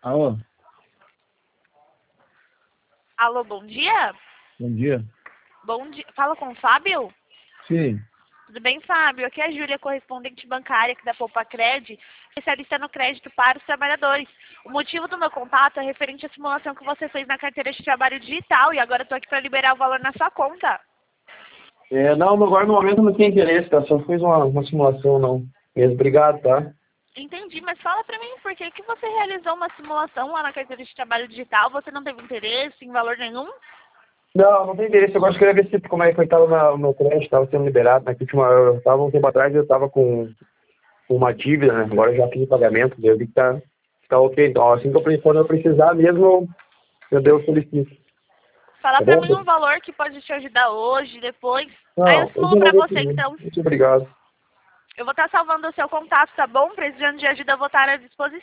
Alô, Alô, bom dia? bom dia. Bom dia. Fala com o Fábio? Sim, Tudo bem, Fábio? Aqui é a Júlia, correspondente bancária aqui da Poupa-Cred, especialista no crédito para os trabalhadores. O motivo do meu contato é referente à simulação que você fez na carteira de trabalho digital e agora eu estou aqui para liberar o valor na sua conta. Não, agora no momento não tem interesse, tá? Só fiz uma simulação, não. Mesmo, obrigado, tá? Entendi, mas fala para mim por que que você realizou uma simulação lá na carteira de trabalho digital? Você não teve interesse em valor nenhum? Não tem interesse. Eu gosto de querer ver se como é que estava o meu crédito, estava sendo liberado. Na última, eu estava um tempo atrás, eu estava com uma dívida, né? Agora eu já fiz o pagamento, eu vi que tá ok. Então, assim que quando eu precisar mesmo, eu devo solicito. Fala Tá para bom? mim um valor que pode te ajudar hoje, depois. Aí eu Não, simulo para você, então. muito obrigado. Eu vou estar salvando o seu contato, tá bom? Precisando de ajuda, eu vou estar à disposição.